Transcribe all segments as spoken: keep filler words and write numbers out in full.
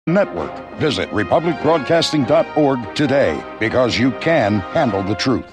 Network. Visit republic broadcasting dot org today, because you can handle the truth.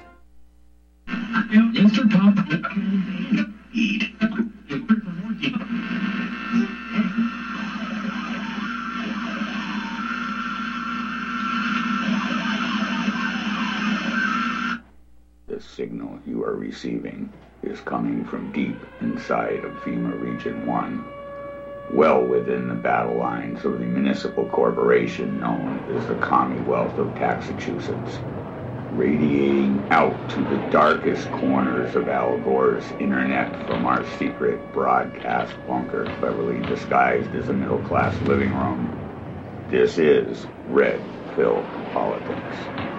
The signal you are receiving is coming from deep inside of FEMA Region one, well within the battle lines of the municipal corporation known as the Commonwealth of Massachusetts, radiating out to the darkest corners of Al Gore's internet from our secret broadcast bunker cleverly disguised as a middle-class living room. This is Red Pill Politics.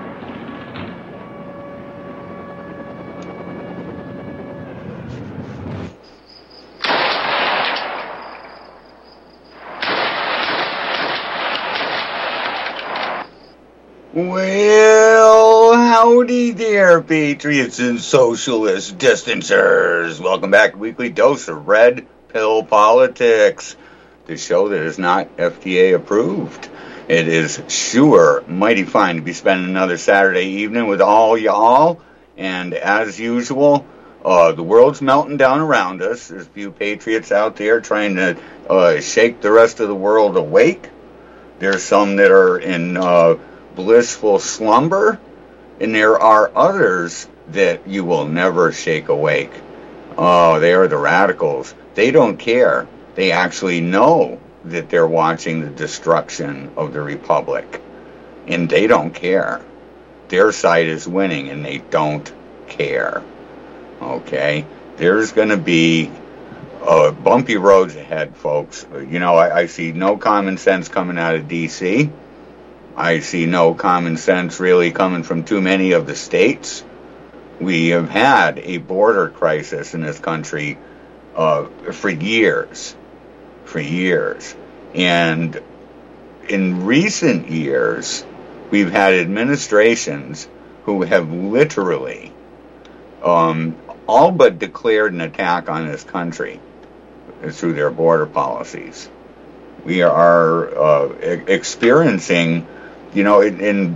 Well, howdy there, patriots and socialist distancers. Welcome back to Weekly Dose of Red Pill Politics, the show that is not F D A approved. It is sure mighty fine to be spending another Saturday evening with all y'all. And as usual, uh, the world's melting down around us. There's a few patriots out there trying to uh, shake the rest of the world awake. There's some that are in Uh, blissful slumber, and there are others that you will never shake awake. Oh, they are the radicals. They don't care. They actually know that they're watching the destruction of the republic, and they don't care. Their side is winning, and they don't care. Okay? There's going to be uh, bumpy roads ahead, folks. You know, I, I see no common sense coming out of D C I see no common sense really coming from too many of the states. We have had a border crisis in this country uh, for years, for years. And in recent years, we've had administrations who have literally um, all but declared an attack on this country through their border policies. We are uh, experiencing You know, and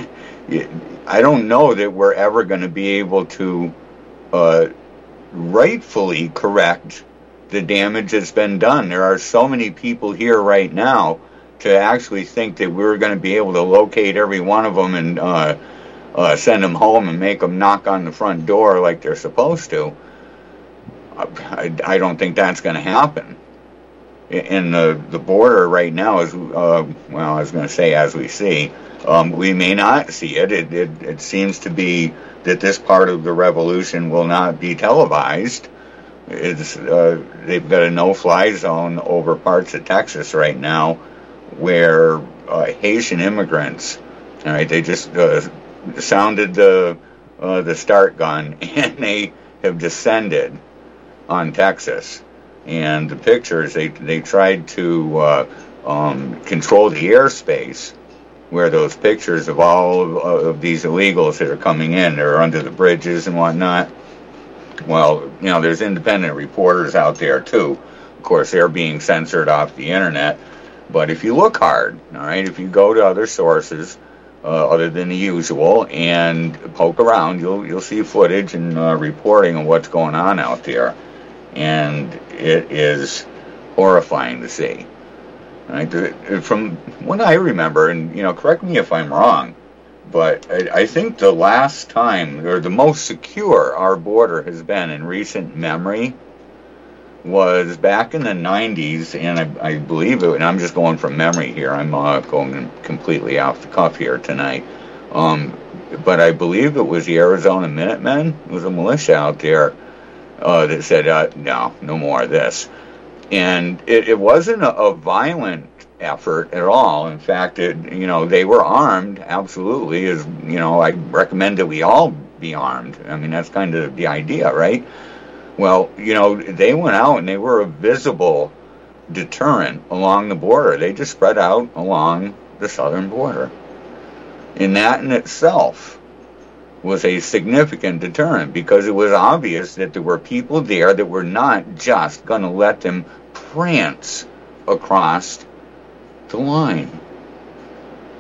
I don't know that we're ever going to be able to uh, rightfully correct the damage that's been done. There are so many people here right now to actually think that we're going to be able to locate every one of them and uh, uh, send them home and make them knock on the front door like they're supposed to. I, I don't think that's going to happen. And the, the border right now is, uh, well, I was going to say as we see, um, we may not see it. It, it. it seems to be that this part of the revolution will not be televised. It's, uh, they've got a no-fly zone over parts of Texas right now where uh, Haitian immigrants, all right, they just uh, sounded the, uh, the start gun, and they have descended on Texas. And the pictures, they they tried to uh, um, control the airspace where those pictures of all of, of these illegals that are coming in, they're under the bridges and whatnot. Well, you know, there's independent reporters out there too. Of course, they're being censored off the internet. But if you look hard, all right, if you go to other sources uh, other than the usual and poke around, you'll you'll see footage and uh, reporting of what's going on out there. And it is horrifying to see. Right? From what I remember, and you know, correct me if I'm wrong, but I, I think the last time, or the most secure our border has been in recent memory, was back in the nineties, and I, I believe it, and I'm just going from memory here, I'm uh, going completely off the cuff here tonight, um, but I believe it was the Arizona Minutemen. It was a militia out there Uh, that said, uh, no, no more of this. And it, it wasn't a, a violent effort at all. In fact, it, you know, they were armed, absolutely, as, you know, I recommend that we all be armed. I mean, that's kind of the idea, right? Well, you know, they went out and they were a visible deterrent along the border. They just spread out along the southern border. And that in itself was a significant deterrent, because it was obvious that there were people there that were not just going to let them prance across the line.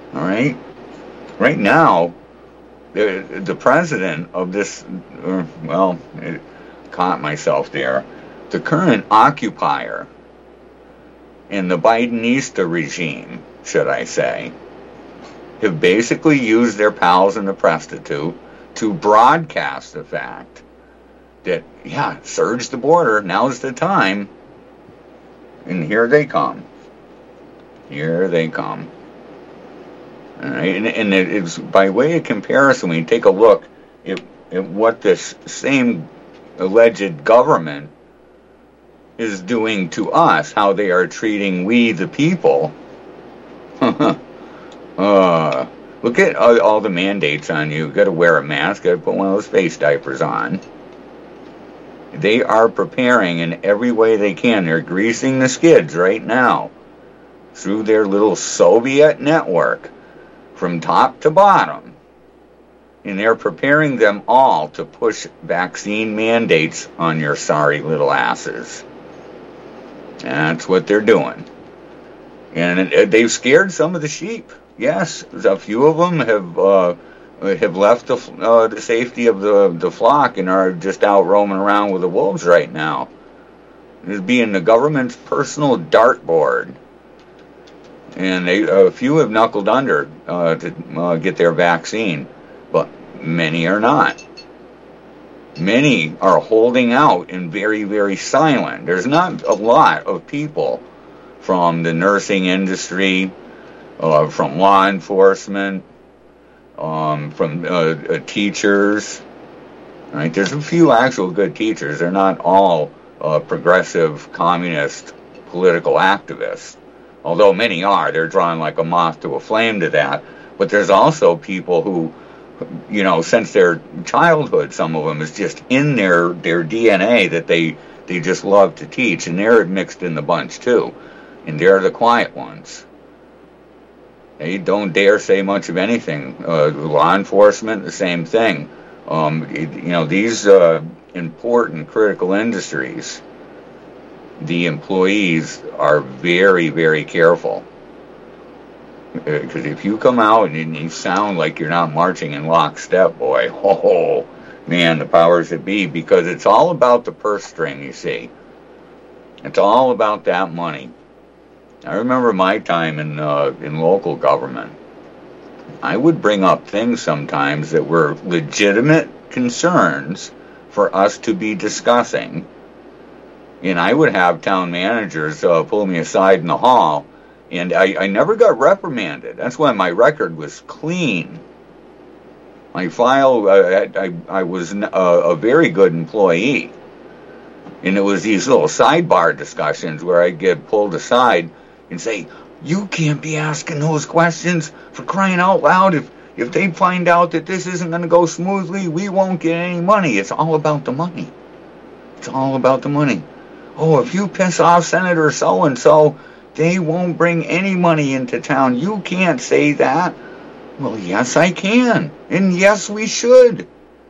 All right? Right now, the, the president of this, uh, well, I caught myself there, the current occupier in the Bidenista regime, should I say, have basically used their pals in the prostitute to broadcast the fact that, yeah, surge the border, now's the time. And here they come. Here they come. All right? And, and it's by way of comparison, when you take a look at, at what this same alleged government is doing to us, how they are treating we the people. uh, look at all, all the mandates on you. Got to wear a mask, got to put one of those face diapers on. They are preparing in every way they can. They're greasing the skids right now through their little Soviet network from top to bottom. And they're preparing them all to push vaccine mandates on your sorry little asses. That's what they're doing. And they've scared some of the sheep. Yes, a few of them have uh, have left the, uh, the safety of the, the flock and are just out roaming around with the wolves right now. It's being the government's personal dartboard. And they, a few have knuckled under uh, to uh, get their vaccine, but many are not. Many are holding out and very, very silent. There's not a lot of people from the nursing industry, uh, from law enforcement, um, from uh, uh, teachers. Right? There's a few actual good teachers. They're not all uh, progressive, communist, political activists. Although many are. They're drawn like a moth to a flame to that. But there's also people who, you know, since their childhood, some of them is just in their, their D N A that they, they just love to teach. And they're mixed in the bunch, too. And they're the quiet ones. They don't dare say much of anything. Uh, law enforcement, the same thing. Um, you know, these uh, important critical industries, the employees are very, very careful. Because if you come out and you sound like you're not marching in lockstep, boy, oh, man, the powers that be, because it's all about the purse string, you see. It's all about that money. I remember my time in uh, in local government. I would bring up things sometimes that were legitimate concerns for us to be discussing. And I would have town managers uh, pull me aside in the hall, and I, I never got reprimanded. That's why my record was clean. My file, uh, I, I was a, a very good employee. And it was these little sidebar discussions where I'd get pulled aside and say, you can't be asking those questions, for crying out loud. If, if they find out that this isn't going to go smoothly, we won't get any money. It's all about the money. It's all about the money. Oh, if you piss off Senator so-and-so, they won't bring any money into town. You can't say that. Well, yes, I can. And yes, we should.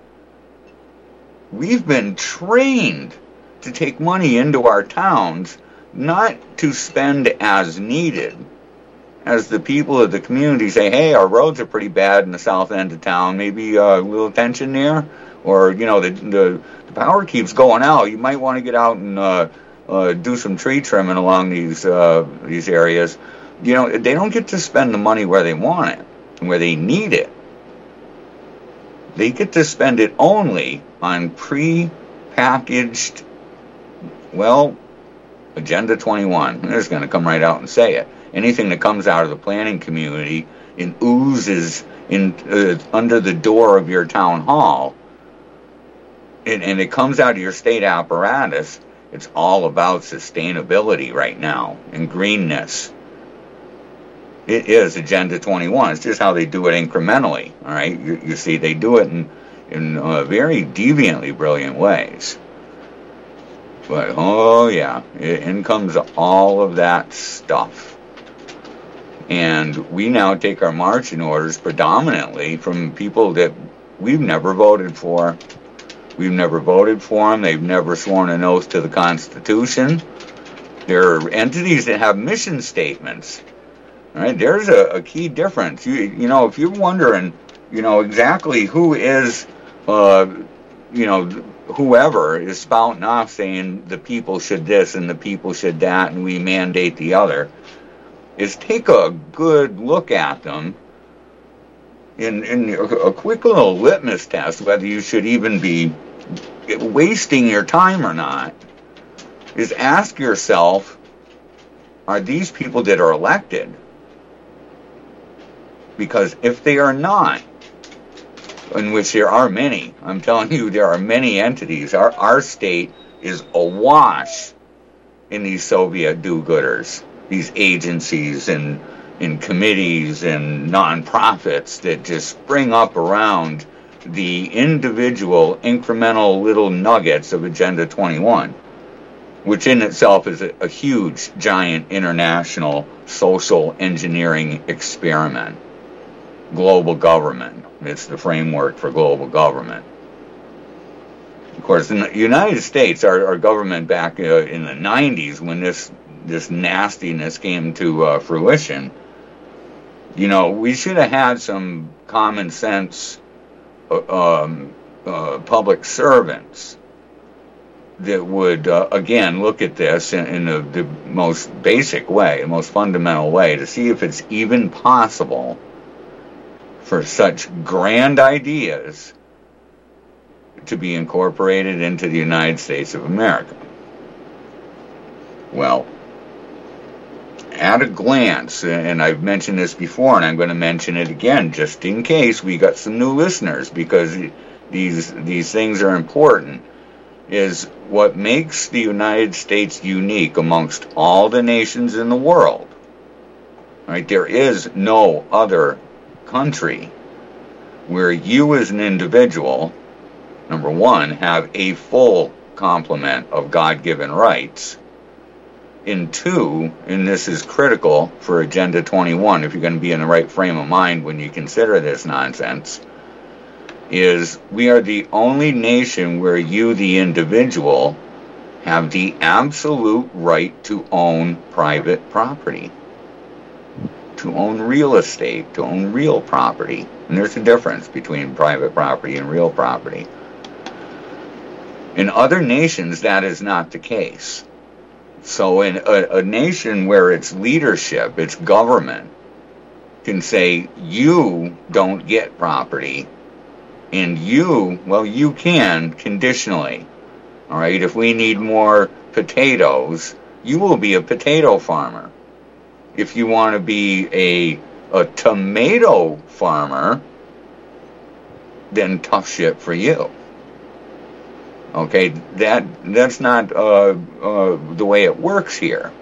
We've been trained to take money into our towns, not to spend as needed. As the people of the community say, hey, our roads are pretty bad in the south end of town. Maybe uh, a little attention there. Or, you know, the, the, the power keeps going out. You might want to get out and uh, uh, do some tree trimming along these uh, these areas. You know, they don't get to spend the money where they want it and where they need it. They get to spend it only on pre-packaged, well, Agenda twenty-one. They're just going to come right out and say it. Anything that comes out of the planning community and oozes in uh, under the door of your town hall, and, and it comes out of your state apparatus, it's all about sustainability right now and greenness. It is Agenda twenty-one. It's just how they do it incrementally. All right, you, you see, they do it in in uh, very deviantly brilliant ways. But, oh yeah, in comes all of that stuff. And we now take our marching orders predominantly from people that we've never voted for. We've never voted for them. They've never sworn an oath to the Constitution. They're entities that have mission statements All right, there's a, a key difference. You you know, if you're wondering, you know, exactly who is, uh, you know, whoever is spouting off saying the people should this and the people should that and we mandate the other, is take a good look at them in, in a quick little litmus test, whether you should even be wasting your time or not, is ask yourself, are these people that are elected? Because if they are not, in which there are many, I'm telling you, there are many entities. Our, our state is awash in these Soviet do-gooders, these agencies and, and committees and nonprofits that just spring up around the individual incremental little nuggets of Agenda twenty-one, which in itself is a, a huge, giant international social engineering experiment. Global government. It's the framework for global government. Of course, in the United States, our, our government back uh, in the nineties, when this this nastiness came to uh, fruition, you know, we should have had some common sense uh, um, uh, public servants that would, uh, again, look at this in, in the, the most basic way, the most fundamental way, to see if it's even possible for such grand ideas to be incorporated into the United States of America. Well, at a glance, and I've mentioned this before, and I'm going to mention it again just in case we got some new listeners, because these these things are important, is what makes the United States unique amongst all the nations in the world. Right? There is no other country where you as an individual, number one, have a full complement of God-given rights, and two, and this is critical for Agenda twenty-one, if you're going to be in the right frame of mind when you consider this nonsense, is we are the only nation where you, the individual, have the absolute right to own private property, to own real estate, to own real property. And there's a difference between private property and real property. In other nations, that is not the case. So in a, a nation where its leadership, its government, can say, you don't get property, and you, well, you can, conditionally. All right, if we need more potatoes, you will be a potato farmer. If you want to be a a tomato farmer, then tough shit for you. Okay, that that's not uh, uh, the way it works here.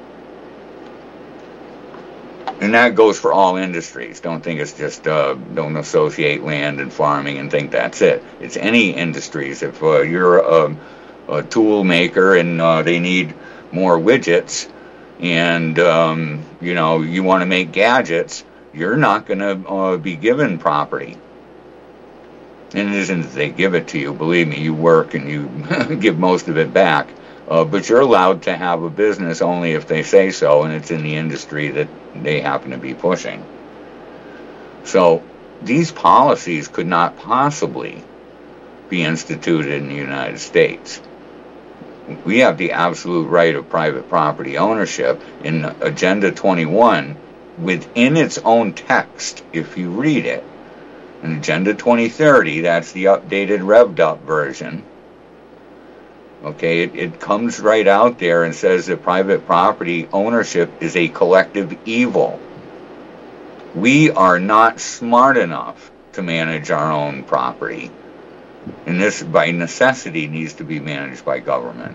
And that goes for all industries. Don't think it's just, uh, don't associate land and farming and think that's it. It's any industries. If uh, you're a, a tool maker and uh, they need more widgets, and um, you know, you want to make gadgets, you're not going to uh, be given property. And it isn't that they give it to you. Believe me, you work and you give most of it back. Uh, but you're allowed to have a business only if they say so, and it's in the industry that they happen to be pushing. So these policies could not possibly be instituted in the United States. We have the absolute right of private property ownership. In Agenda twenty-one, within its own text, if you read it, in Agenda twenty thirty, that's the updated revved up version, okay, it, it comes right out there and says that private property ownership is a collective evil. We are not smart enough to manage our own property. And this, by necessity, needs to be managed by government.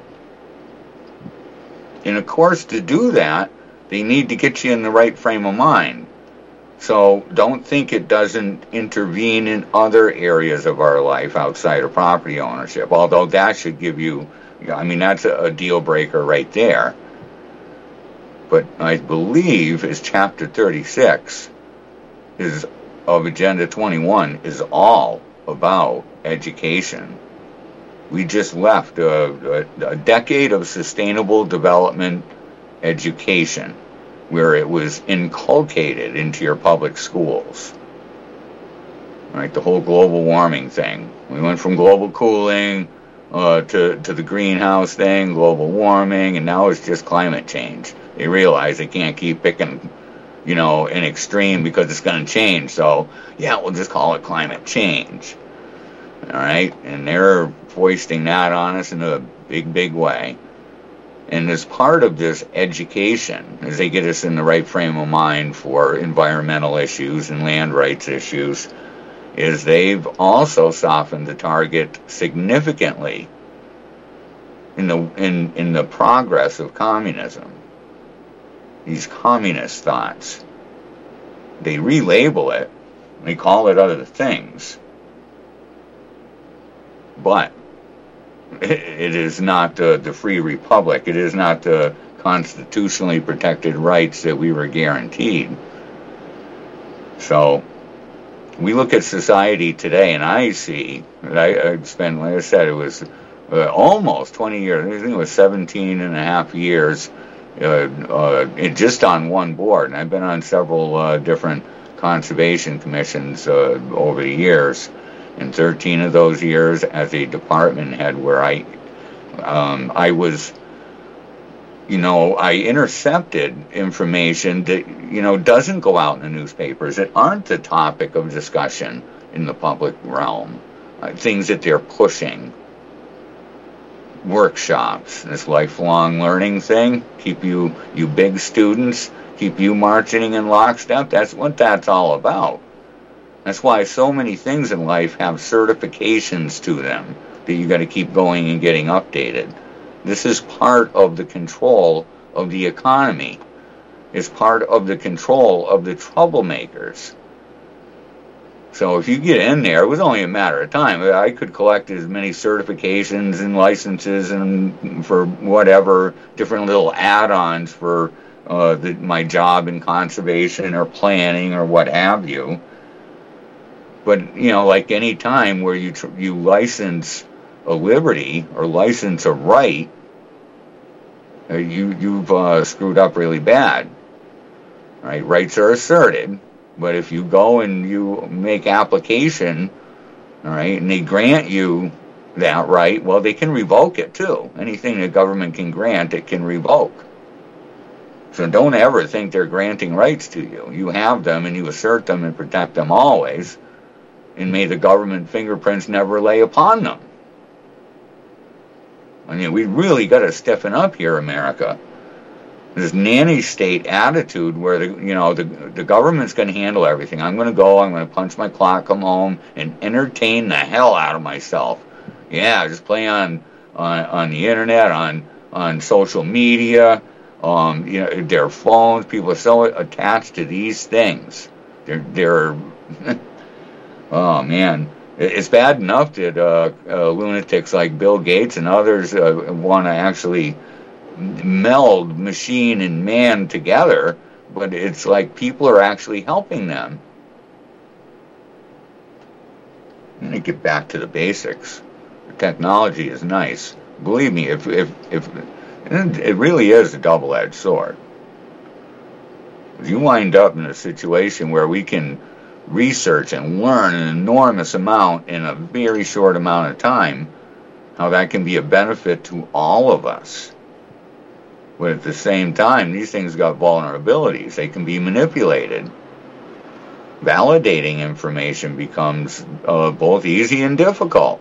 And of course, to do that, they need to get you in the right frame of mind. So don't think it doesn't intervene in other areas of our life outside of property ownership, although that should give you, I mean, that's a, a deal breaker right there. But I believe is chapter thirty-six is of Agenda twenty-one is all about education. We just left a, a, a decade of sustainable development education. where it was inculcated into your public schools. Right, the whole global warming thing. We went from global cooling uh, to, to the greenhouse thing, global warming, and now it's just climate change. They realize they can't keep picking, you know, an extreme because it's going to change. So, yeah, we'll just call it climate change. All right? And they're foisting that on us in a big, big way. And as part of this education, as they get us in the right frame of mind for environmental issues and land rights issues, is they've also softened the target significantly in the in, in the progress of communism. These communist thoughts. They relabel it, they call it other things. But it, it is not uh, the free republic. It is not the constitutionally protected rights that we were guaranteed. So we look at society today, and I see that I, I spent, like I said, it was uh, almost twenty years. I think it was seventeen and a half years uh, uh, it, just on one board. And I've been on several uh, different conservation commissions uh, over the years. And thirteen of those years as a department head, where I, um, I was, you know, I intercepted information that, you know, doesn't go out in the newspapers, that aren't the topic of discussion in the public realm. Uh, things that they're pushing. Workshops, this lifelong learning thing, keep you, you big students, keep you marching in lockstep. That's what that's all about. That's why so many things in life have certifications to them that you got to keep going and getting updated. This is part of the control of the economy. It's part of the control of the troublemakers. So if you get in there, it was only a matter of time. I could collect as many certifications and licenses and for whatever, different little add-ons for uh, the, my job in conservation or planning or what have you. But, you know, like any time where you tr- you license a liberty or license a right, uh, you, you've uh, screwed up really bad. Right? Rights are asserted, but if you go and you make application, all right, and they grant you that right, well, they can revoke it too. Anything the government can grant, it can revoke. So don't ever think they're granting rights to you. You have them and you assert them and protect them always. And may the government fingerprints never lay upon them. I mean, we really got to stiffen up here, America. This nanny state attitude where the you know the the government's going to handle everything. I'm going to go. I'm going to punch my clock, come home, and entertain the hell out of myself. Yeah, just play on on on the internet, on on social media, um, you know, their phones. People are so attached to these things. They're they're. Oh, man. It's bad enough that uh, uh, lunatics like Bill Gates and others uh, want to actually meld machine and man together, but it's like people are actually helping them. I'm going to get back to the basics. The technology is nice. Believe me, if if if it really is a double-edged sword. If you wind up in a situation where we can research and learn an enormous amount in a very short amount of time, how that can be a benefit to all of us. But at the same time, these things got vulnerabilities. They can be manipulated. Validating information becomes uh, both easy and difficult.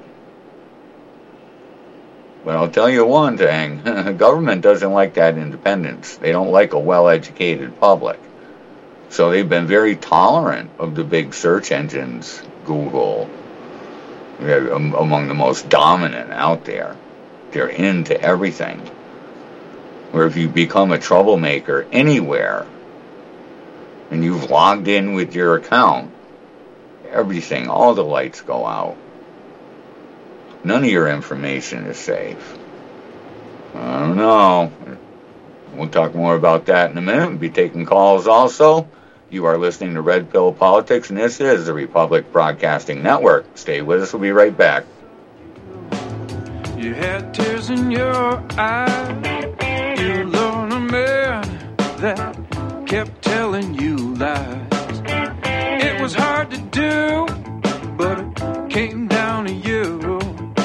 But I'll tell you one thing, the government doesn't like that independence. They don't like a well-educated public. So they've been very tolerant of the big search engines, Google, among the most dominant out there. They're into everything. Where if you become a troublemaker anywhere, and you've logged in with your account, everything, all the lights go out. None of your information is safe. I don't know. We'll talk more about that in a minute. We'll be taking calls also. You are listening to Red Pill Politics, and this is the Republic Broadcasting Network. Stay with us. We'll be right back. You had tears in your eyes. You love a man that kept telling you lies. It was hard to do, but it came down to you.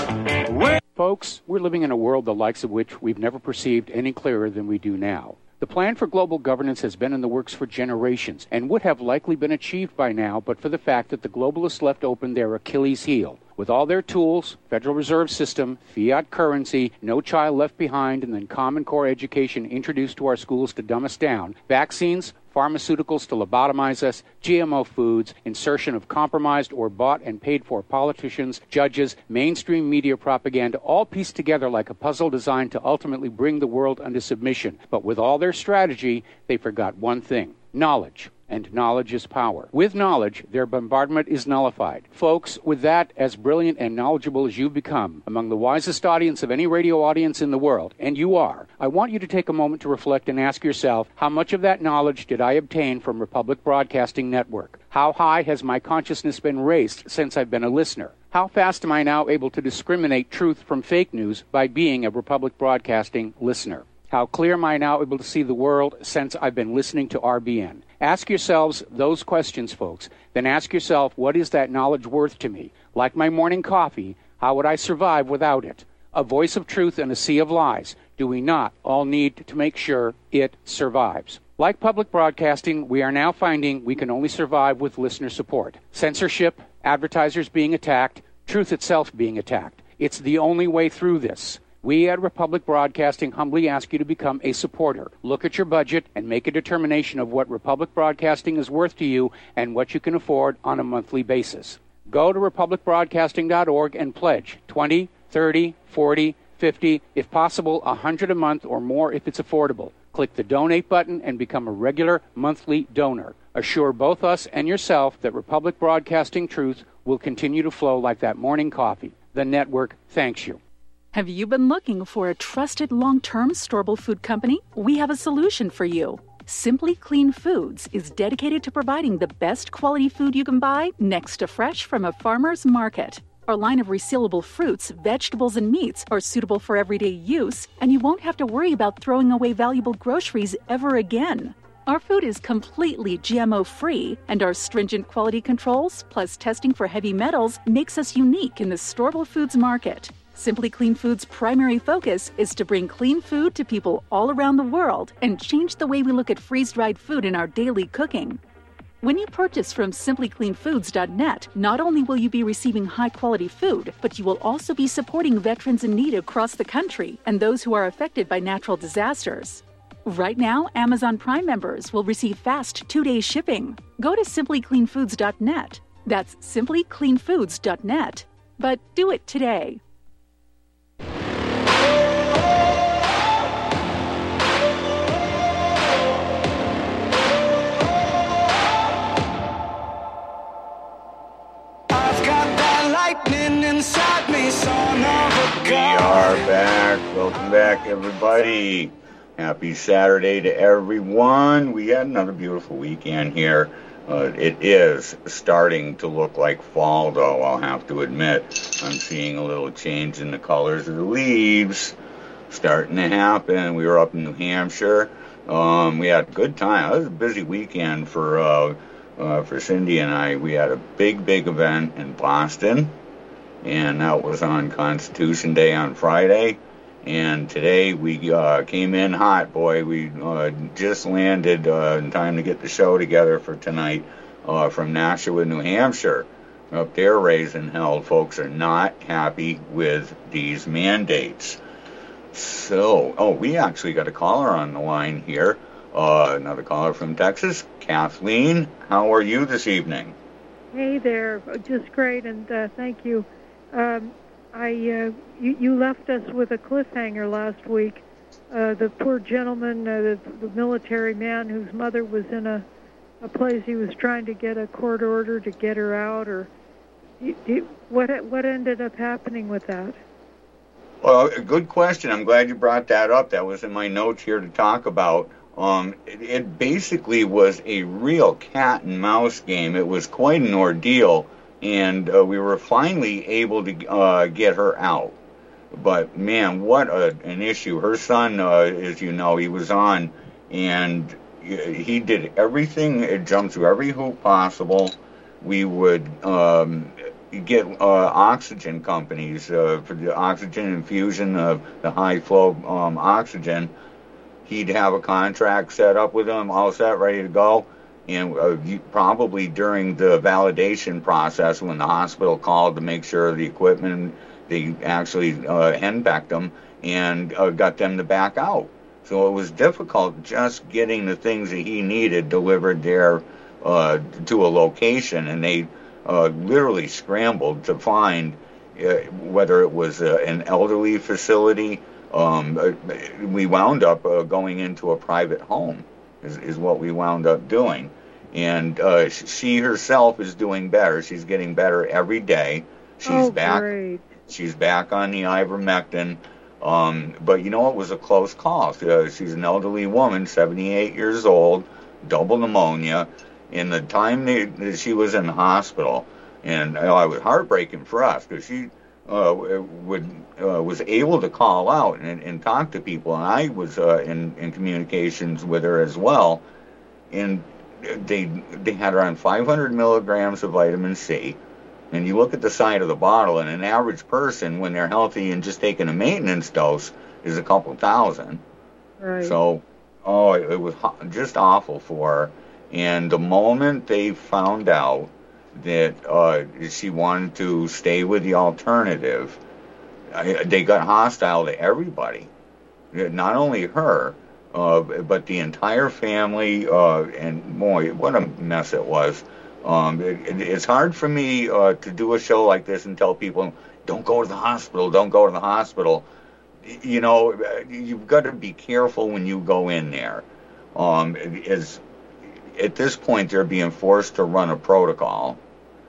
When Folks, we're living in a world the likes of which we've never perceived any clearer than we do now. The plan for global governance has been in the works for generations and would have likely been achieved by now but for the fact that the globalists left open their Achilles heel. With all their tools, Federal Reserve System, fiat currency, no child left behind, and then Common Core education introduced to our schools to dumb us down, vaccines, pharmaceuticals to lobotomize us, G M O foods, insertion of compromised or bought and paid for politicians, judges, mainstream media propaganda, all pieced together like a puzzle designed to ultimately bring the world under submission. But with all their strategy, they forgot one thing: knowledge. And knowledge is power. With knowledge, their bombardment is nullified. Folks, with that, as brilliant and knowledgeable as you've become, among the wisest audience of any radio audience in the world, and you are, I want you to take a moment to reflect and ask yourself, how much of that knowledge did I obtain from Republic Broadcasting Network? How high has my consciousness been raised since I've been a listener? How fast am I now able to discriminate truth from fake news by being a Republic Broadcasting listener? How clear am I now able to see the world since I've been listening to R B N? Ask yourselves those questions, folks. Then ask yourself, what is that knowledge worth to me? Like my morning coffee, how would I survive without it? A voice of truth in a sea of lies. Do we not all need to make sure it survives? Like public broadcasting, we are now finding we can only survive with listener support. Censorship, advertisers being attacked, truth itself being attacked. It's the only way through this. We at Republic Broadcasting humbly ask you to become a supporter. Look at your budget and make a determination of what Republic Broadcasting is worth to you and what you can afford on a monthly basis. Go to republic broadcasting dot org and pledge twenty, thirty, forty, fifty, if possible one hundred a month or more if it's affordable. Click the donate button and become a regular monthly donor. Assure both us and yourself that Republic Broadcasting truth will continue to flow like that morning coffee. The network thanks you. Have you been looking for a trusted long-term storable food company? We have a solution for you. Simply Clean Foods is dedicated to providing the best quality food you can buy next to fresh from a farmer's market. Our line of resealable fruits, vegetables, and meats are suitable for everyday use, and you won't have to worry about throwing away valuable groceries ever again. Our food is completely G M O-free, and our stringent quality controls, plus testing for heavy metals, makes us unique in the storable foods market. Simply Clean Foods' primary focus is to bring clean food to people all around the world and change the way we look at freeze-dried food in our daily cooking. When you purchase from simply clean foods dot net, not only will you be receiving high-quality food, but you will also be supporting veterans in need across the country and those who are affected by natural disasters. Right now, Amazon Prime members will receive fast two-day shipping. Go to simply clean foods dot net. That's simply clean foods dot net. But do it today. Inside me, son of a gun. We are back. Welcome back, everybody. Happy Saturday to everyone. We had another beautiful weekend here. Uh, it is starting to look like fall, though, I'll have to admit. I'm seeing a little change in the colors of the leaves starting to happen. We were up in New Hampshire. Um, we had a good time. It was a busy weekend for, uh, uh, for Cindy and I. We had a big, big event in Boston. And that was on Constitution Day on Friday. And today we uh, came in hot, boy. We uh, just landed uh, in time to get the show together for tonight uh, from Nashua, New Hampshire. Up there raising hell. Folks are not happy with these mandates. So, oh, we actually got a caller on the line here. Uh, another caller from Texas. Kathleen, how are you this evening? Hey there. Just great, and uh, thank you. Um, I uh, you, you left us with a cliffhanger last week. Uh, the poor gentleman, uh, the, the military man whose mother was in a, a place he was trying to get a court order to get her out, or you, you, what what ended up happening with that? Well, a good question. I'm glad you brought that up. That was in my notes here to talk about. Um, it, it basically was a real cat and mouse game. It was quite an ordeal. And uh, we were finally able to uh, get her out. But, man, what a, an issue. Her son, uh, as you know, he was on, and he did everything. It jumped through every hoop possible. We would um, get uh, oxygen companies uh, for the oxygen infusion of the high flow um, oxygen. He'd have a contract set up with them, all set, ready to go. And uh, you, probably during the validation process, when the hospital called to make sure the equipment, they actually uh, henpecked them and uh, got them to back out. So it was difficult just getting the things that he needed delivered there uh, to a location, and they uh, literally scrambled to find uh, whether it was uh, an elderly facility. Um, uh, we wound up uh, going into a private home, is, is what we wound up doing. And uh, she herself is doing better. She's getting better every day. She's oh, back. Great. She's back on the ivermectin. Um, but you know, it was a close call. Uh, she's an elderly woman, seventy-eight years old, double pneumonia. In the time they, that she was in the hospital, and you know, it was heartbreaking for us because she uh, would uh, was able to call out and, and talk to people, and I was uh, in, in communications with her as well. And they they had her on five hundred milligrams of vitamin C. And you look at the side of the bottle, and an average person, when they're healthy and just taking a maintenance dose, is a couple thousand. Right. So, oh, it, it was just awful for her. And the moment they found out that uh, she wanted to stay with the alternative, I, they got hostile to everybody. Not only her, uh, but the entire family. Uh, and boy, what a mess it was. Um, it, it, it's hard for me uh, to do a show like this and tell people, don't go to the hospital, don't go to the hospital. You know, you've got to be careful when you go in there. Um, it's, at this point, they're being forced to run a protocol.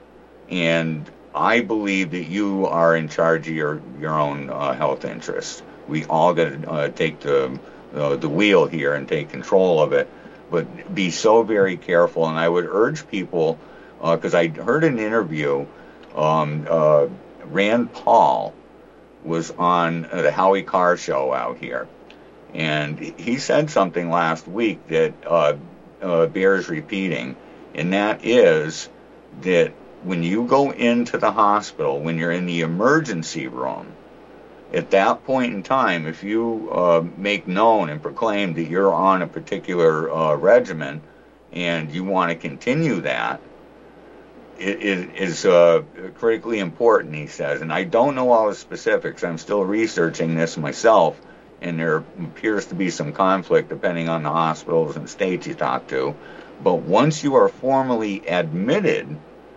And I believe that you are in charge of your, your own uh, health interests. We all got to uh, take the, uh, the wheel here and take control of it. But be so very careful, and I would urge people, because uh, I heard an interview, um, uh, Rand Paul was on uh, the Howie Carr show out here, and he said something last week that uh, uh, bears repeating, and that is that when you go into the hospital, when you're in the emergency room, at that point in time, if you uh, make known and proclaim that you're on a particular uh, regimen and you want to continue that, it, it is uh, critically important, he says. And I don't know all the specifics. I'm still researching this myself, and there appears to be some conflict depending on the hospitals and states you talk to. But once you are formally admitted,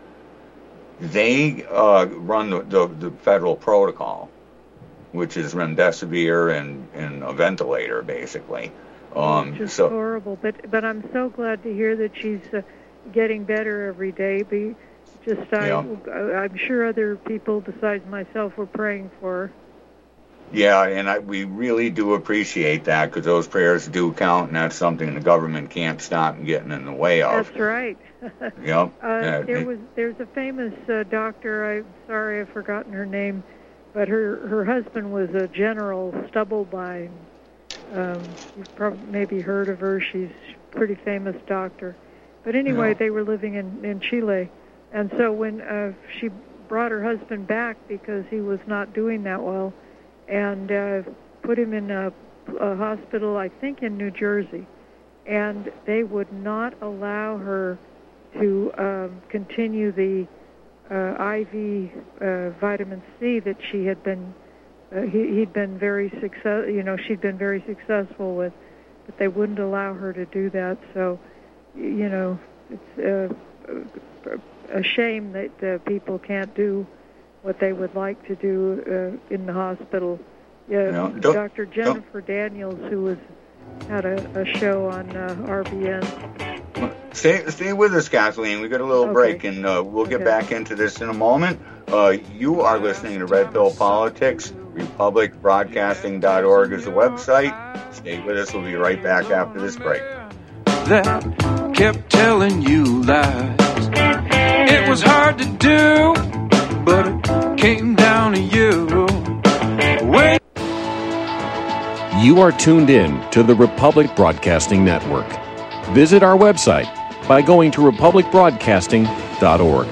they uh, run the, the, the federal protocol, which is remdesivir and, and a ventilator, basically. Um, Just so, horrible. But but I'm so glad to hear that she's uh, getting better every day. Be just I, yeah. I'm sure other people besides myself were praying for her. Yeah, and I, we really do appreciate that, because those prayers do count, and that's something the government can't stop and getting in the way of. That's right. Yep. Uh, uh, there was there's a famous uh, doctor. I'm sorry, I've forgotten her name. But her, her husband was a General Stubblebine. Um, you've probably maybe heard of her. She's a pretty famous doctor. But anyway, yeah. they were living in, in Chile. And so when uh, she brought her husband back because he was not doing that well, and uh, put him in a, a hospital, I think in New Jersey, and they would not allow her to um, continue the Uh, I V uh, vitamin C that she had been, uh, he, he'd been very success. You know, she'd been very successful with, but they wouldn't allow her to do that. So, you know, it's uh, a shame that uh, people can't do what they would like to do uh, in the hospital. Yeah, no, Doctor Jennifer Daniels, who was had a, a show on uh, R B N. Stay, stay with us, Kathleen. We got a little Okay. break, and uh, we'll get Okay. back into this in a moment. Uh, you are listening to Red Pill Politics. Republic Broadcasting dot org is the website. Stay with us. We'll be right back after this break. That kept telling you lies. It was hard to do, but it came down to you. When You are tuned in to the Republic Broadcasting Network. Visit our website by going to republic broadcasting dot org.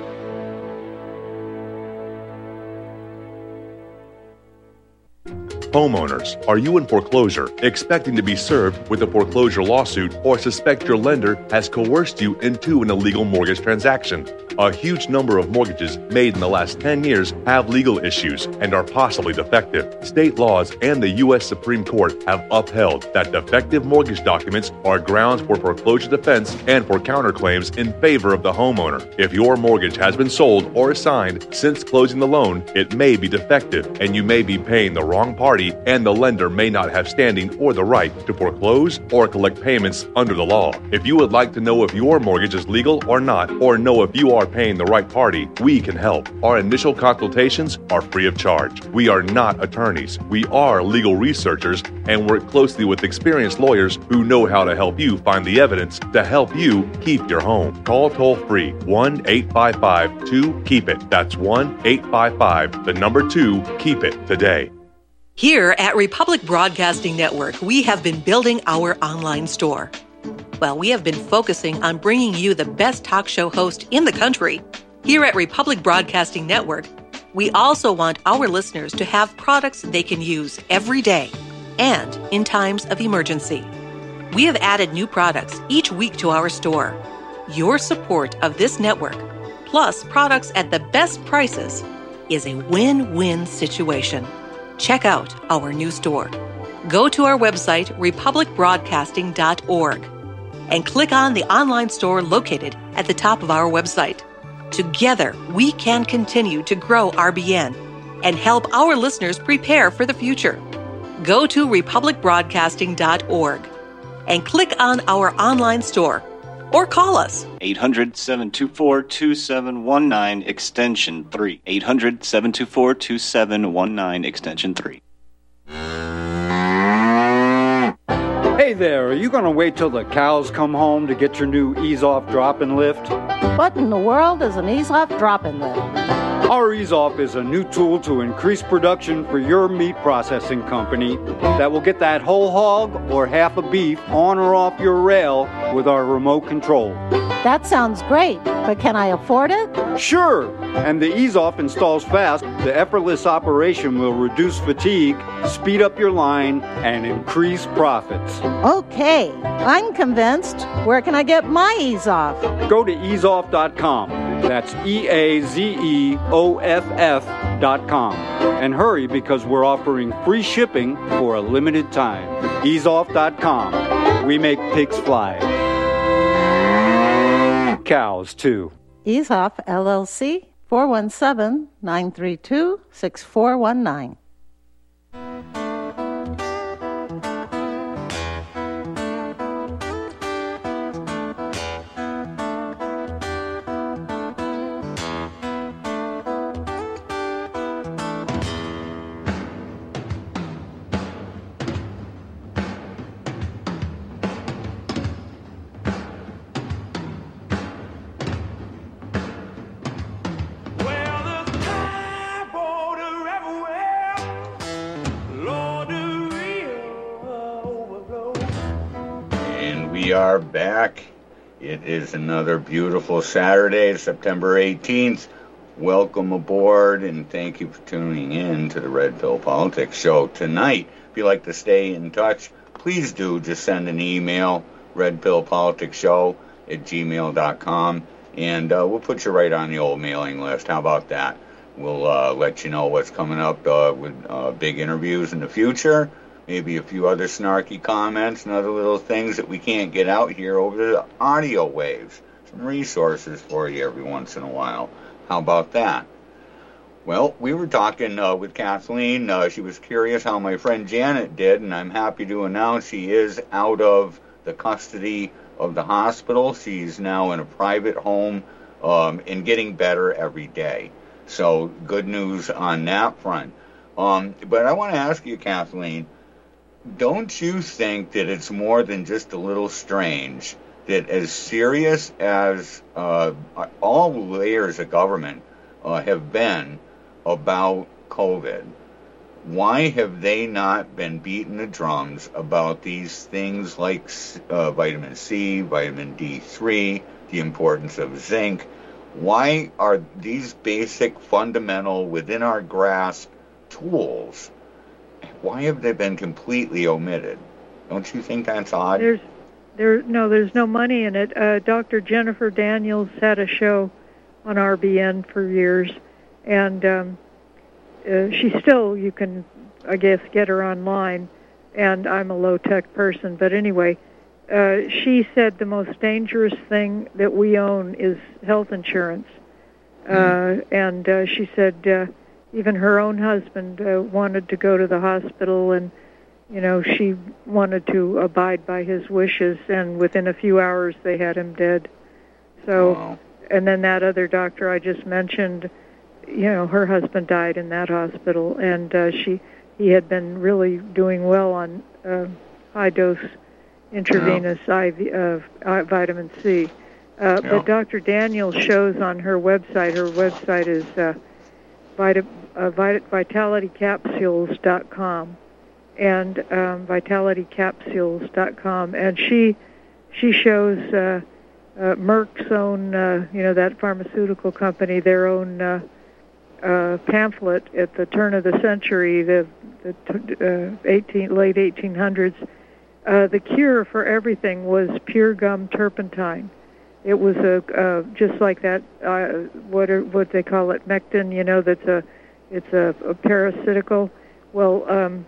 Homeowners, are you in foreclosure, expecting to be served with a foreclosure lawsuit, or suspect your lender has coerced you into an illegal mortgage transaction? A huge number of mortgages made in the last ten years have legal issues and are possibly defective. State laws and the U S Supreme Court have upheld that defective mortgage documents are grounds for foreclosure defense and for counterclaims in favor of the homeowner. If your mortgage has been sold or assigned since closing the loan, it may be defective and you may be paying the wrong party, and the lender may not have standing or the right to foreclose or collect payments under the law. If you would like to know if your mortgage is legal or not, or know if you are paying the right party, we can help. Our initial consultations are free of charge. We are not attorneys. We are legal researchers and work closely with experienced lawyers who know how to help you find the evidence to help you keep your home. Call toll-free one eight five five two keep it. That's one eight five five, the number two, keep it today. Here at Republic Broadcasting Network, we have been building our online store. Well, we have been focusing on bringing you the best talk show host in the country. Here at Republic Broadcasting Network, we also want our listeners to have products they can use every day and in times of emergency. We have added new products each week to our store. Your support of this network, plus products at the best prices, is a win-win situation. Check out our new store. Go to our website, republic broadcasting dot org, and click on the online store located at the top of our website. Together, we can continue to grow R B N and help our listeners prepare for the future. Go to republic broadcasting dot org and click on our online store or call us. eight hundred, seven two four, two seven one nine, extension three. eight hundred, seven two four, two seven one nine, extension three. Hey there, are you going to wait till the cows come home to get your new ease-off drop-in lift? What in the world is an ease-off drop-in lift? Our ease-off is a new tool to increase production for your meat processing company that will get that whole hog or half a beef on or off your rail with our remote control. That sounds great, but can I afford it? Sure, and the ease-off installs fast. The effortless operation will reduce fatigue, speed up your line, and increase profits. Okay, I'm convinced. Where can I get my ease-off? Go to ease off dot com. That's E A Z E O F F dot com. And hurry, because we're offering free shipping for a limited time. ease off dot com. We make pigs fly. Cows, too. EaseOff, L L C, four one seven, nine three two, six four one nine. We are back. It is another beautiful Saturday, September eighteenth. Welcome aboard, and thank you for tuning in to the Red Pill Politics Show tonight. If you'd like to stay in touch, please do. Just send an email, redpillpoliticsshow at gmail dot com, and uh, we'll put you right on the old mailing list. How about that? We'll uh, let you know what's coming up uh, with uh, big interviews in the future. Maybe a few other snarky comments and other little things that we can't get out here over the audio waves. Some resources for you every once in a while. How about that? Well, we were talking uh, with Kathleen. Uh, she was curious how my friend Janet did, and I'm happy to announce she is out of the custody of the hospital. She's now in a private home um, and getting better every day. So good news on that front. Um, but I want to ask you, Kathleen, don't you think that it's more than just a little strange that as serious as uh, all layers of government uh, have been about COVID, why have they not been beating the drums about these things like uh, vitamin C, vitamin D three, the importance of zinc? Why are these basic, fundamental, within our grasp tools, why have they been completely omitted? Don't you think that's odd? There's, there, no, there's no money in it. Uh, Doctor Jennifer Daniels had a show on R B N for years, and um, uh, she still, you can, I guess, get her online, and I'm a low-tech person, but anyway, uh, she said the most dangerous thing that we own is health insurance, uh, mm. and uh, she said uh, even her own husband uh, wanted to go to the hospital, and you know, she wanted to abide by his wishes, and within a few hours they had him dead. So, wow. And then that other doctor I just mentioned, you know, her husband died in that hospital, and uh, she he had been really doing well on uh, high-dose intravenous yeah. I V of uh, vitamin C. Uh, yeah. But Doctor Daniels shows on her website, her website is uh, vita, uh, vitality capsules dot com. and um, vitality capsules dot com, and she she shows uh, uh, Merck's own, uh, you know, that pharmaceutical company, their own uh, uh, pamphlet at the turn of the century, the, the uh, eighteen, late eighteen hundreds. Uh, the cure for everything was pure gum turpentine. It was a uh, just like that. Uh, what are, what they call it, mectin? You know, that's a it's a, a parasitical. Well. Um,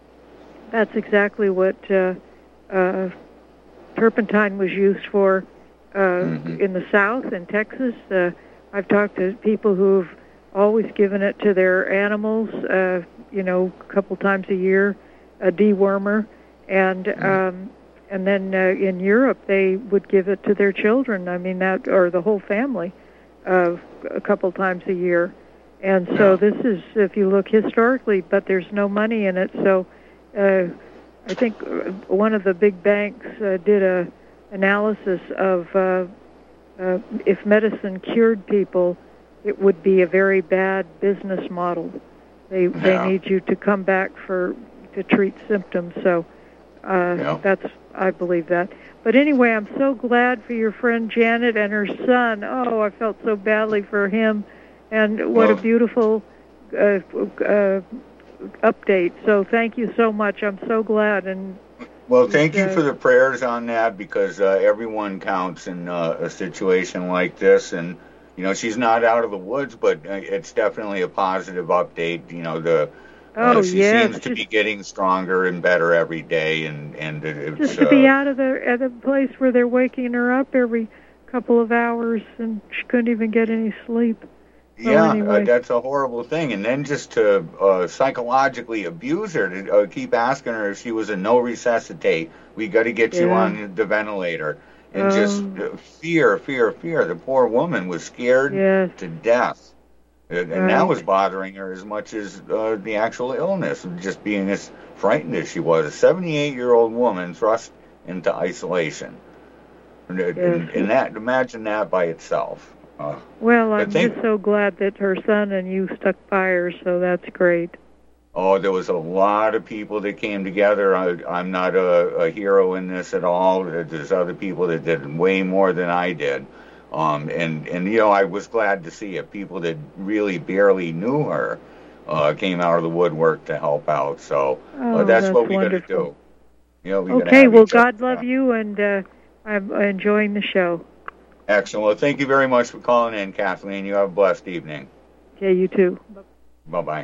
That's exactly what uh, uh, turpentine was used for uh, mm-hmm. in the South, in Texas. Uh, I've talked to people who've always given it to their animals, uh, you know, a couple times a year, a dewormer. And mm-hmm. um, and then uh, in Europe, they would give it to their children, I mean, that, or the whole family, uh, a couple times a year. And so yeah. this is, if you look historically, but there's no money in it, so... Uh, I think one of the big banks uh, did a analysis of uh, uh, if medicine cured people, it would be a very bad business model. They yeah. they need you to come back for to treat symptoms. So uh, yeah. that's I believe that. But anyway, I'm so glad for your friend Janet and her son. Oh, I felt so badly for him, and what well, a beautiful. Uh, uh, update. So thank you so much. I'm so glad. And well, thank uh, you for the prayers on that, because uh, everyone counts in uh, a situation like this. And you know, she's not out of the woods, but uh, it's definitely a positive update. You know, the uh, oh, she yes, seems to just, be getting stronger and better every day, and and it's, just to uh, be out of the at the place where they're waking her up every couple of hours, and she couldn't even get any sleep. Yeah, well, anyway. uh, that's a horrible thing. And then just to uh, psychologically abuse her, to uh, keep asking her if she was a no resuscitate, we got to get yeah. you on the ventilator. And um, just uh, fear, fear, fear. The poor woman was scared yes. to death. And, and right. that was bothering her as much as uh, the actual illness, just being as frightened as she was. A seventy-eight-year-old woman thrust into isolation. And, yes. and, and that, imagine that by itself. Uh, well, I'm think, just so glad that her son and you stuck by her, so that's great. Oh, there was a lot of people that came together. I, I'm not a, a hero in this at all. There's other people that did way more than I did. Um, and, and, you know, I was glad to see it. People that really barely knew her uh, came out of the woodwork to help out. So oh, uh, that's, that's what we got to do. You know, we okay, well, God love now. you, and uh, I'm enjoying the show. Excellent. Well, thank you very much for calling in, Kathleen. You have a blessed evening. Okay, you too. Bye-bye.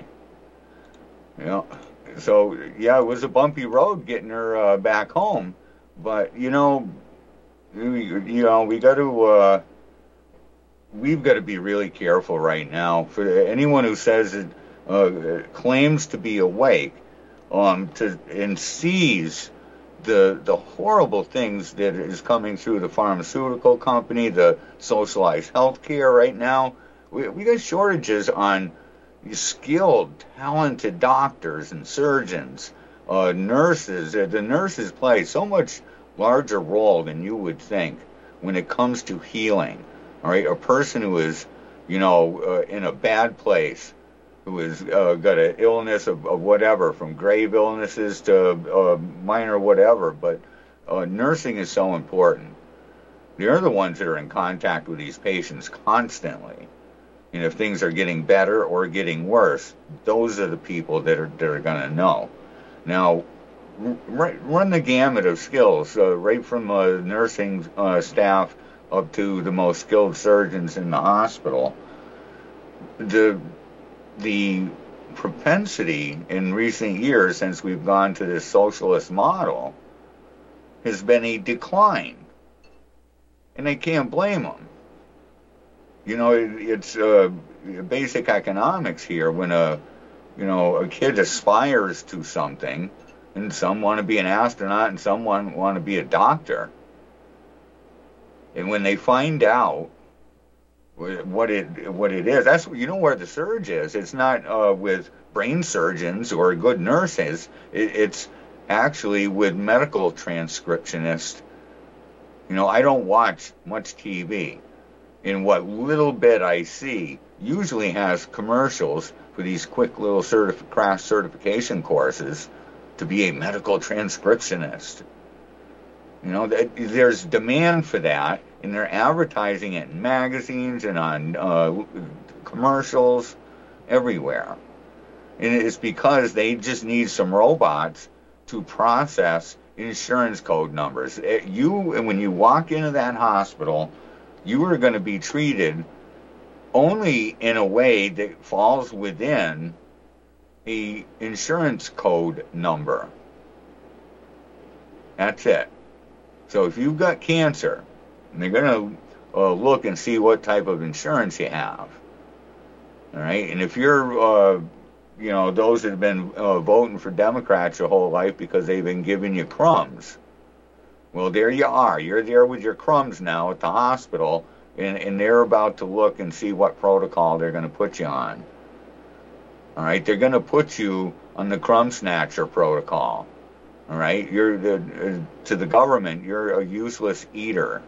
Yeah. So, yeah, it was a bumpy road getting her uh, back home. But, you know, we, you know, we got to, uh, we've got to be really careful right now. For anyone who says it, uh, claims to be awake, um, to and sees the the horrible things that is coming through the pharmaceutical company, the socialized health care right now. We, we got shortages on skilled, talented doctors and surgeons, uh, nurses. Uh, the nurses play so much larger role than you would think when it comes to healing. All right, a person who is, you know, uh, in a bad place, who has uh, got an illness of, of whatever, from grave illnesses to uh, minor whatever. But uh, nursing is so important. They're the ones that are in contact with these patients constantly. And if things are getting better or getting worse, those are the people that are, that are going to know. Now, r- run the gamut of skills, uh, right from uh, nursing uh, staff up to the most skilled surgeons in the hospital. The the propensity in recent years, since we've gone to this socialist model, has been a decline. And I can't blame them. You know, it, it's uh, basic economics here. When a, you know, a kid aspires to something, and some want to be an astronaut and some want, want to be a doctor, and when they find out what it what it is, that's, you know, where the surge is. It's not uh, with brain surgeons or good nurses. It, it's actually with medical transcriptionists. You know, I don't watch much T V. And what little bit I see usually has commercials for these quick little certif- crash certification courses to be a medical transcriptionist. You know, th- there's demand for that, and they're advertising it in magazines and on uh, commercials everywhere. And it's because they just need some robots to process insurance code numbers. You, and when you walk into that hospital, you are going to be treated only in a way that falls within a insurance code number. That's it. So if you've got cancer, they're going to uh, look and see what type of insurance you have. All right? And if you're, uh, you know, those that have been uh, voting for Democrats your whole life because they've been giving you crumbs, well, there you are. You're there with your crumbs now at the hospital, and, and they're about to look and see what protocol they're going to put you on. All right? They're going to put you on the crumb snatcher protocol. All right? You're the, uh, to the government, you're a useless eater.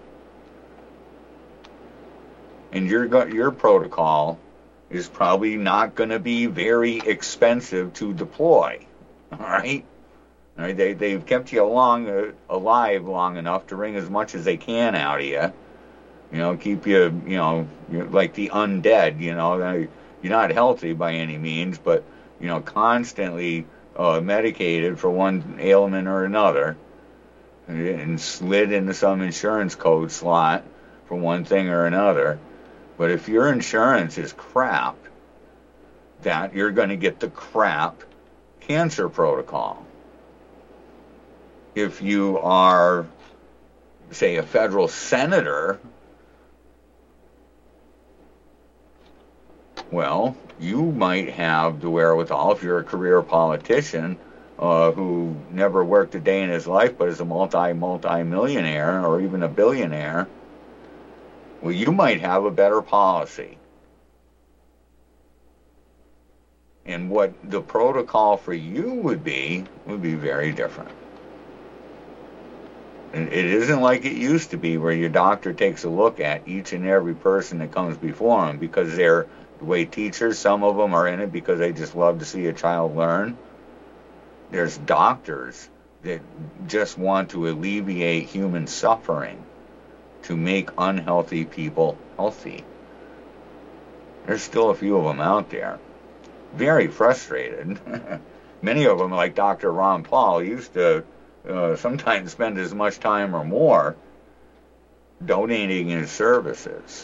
And your your protocol is probably not going to be very expensive to deploy. All right? All right, they, they've kept you along, uh, alive long enough to wring as much as they can out of you. You know, keep you, you know, you're like the undead, you know. You're not healthy by any means, but, you know, constantly uh, medicated for one ailment or another, and slid into some insurance code slot for one thing or another. But if your insurance is crap, that you're going to get the crap cancer protocol. If you are, say, a federal senator, well, you might have the wherewithal, if you're a career politician uh, who never worked a day in his life but is a multi, multi-millionaire or even a billionaire, well, you might have a better policy. And what the protocol for you would be, would be very different. And it isn't like it used to be where your doctor takes a look at each and every person that comes before him, because they're the way teachers, some of them are in it because they just love to see a child learn. There's doctors that just want to alleviate human suffering, to make unhealthy people healthy. There's still a few of them out there. Very frustrated. Many of them, like Doctor Ron Paul, used to uh, sometimes spend as much time or more donating his services.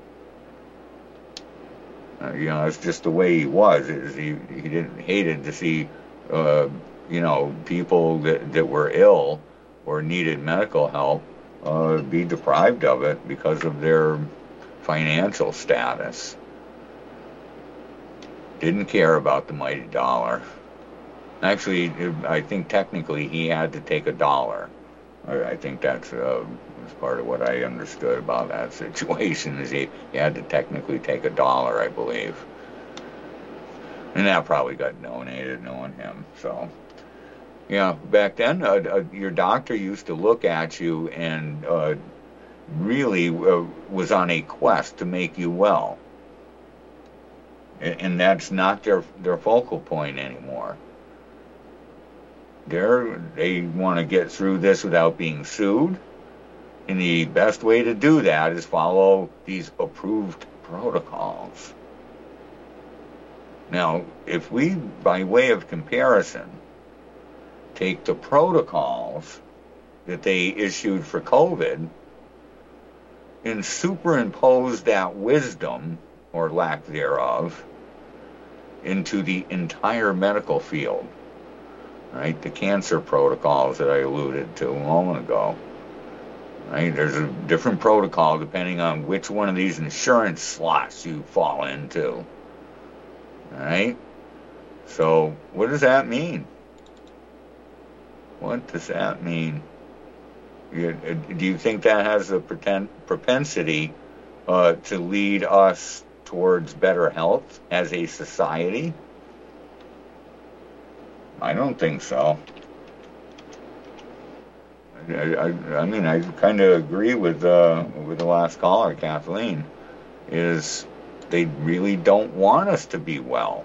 Uh, you know, it's just the way he was. Is he he didn't hated to see uh, you know, people that that were ill or needed medical help uh, be deprived of it because of their financial status. Didn't care about the mighty dollar. Actually, I think technically he had to take a dollar. I think that's uh, was part of what I understood about that situation, is he, he had to technically take a dollar, I believe. And that probably got donated, knowing him. So, yeah, back then, uh, uh, your doctor used to look at you and uh, really uh, was on a quest to make you well. and, and that's not their their focal point anymore. They're, they want to get through this without being sued, and the best way to do that is follow these approved protocols. Now, if we, by way of comparison, take the protocols that they issued for COVID and superimpose that wisdom, or lack thereof, into the entire medical field, right? The cancer protocols that I alluded to a moment ago, right? There's a different protocol depending on which one of these insurance slots you fall into, all right? So what does that mean? What does that mean? You, do you think that has a pretend, propensity uh, to lead us towards better health as a society? I don't think so. I, I, I mean, I kind of agree with uh, with the last caller, Kathleen, is they really don't want us to be well.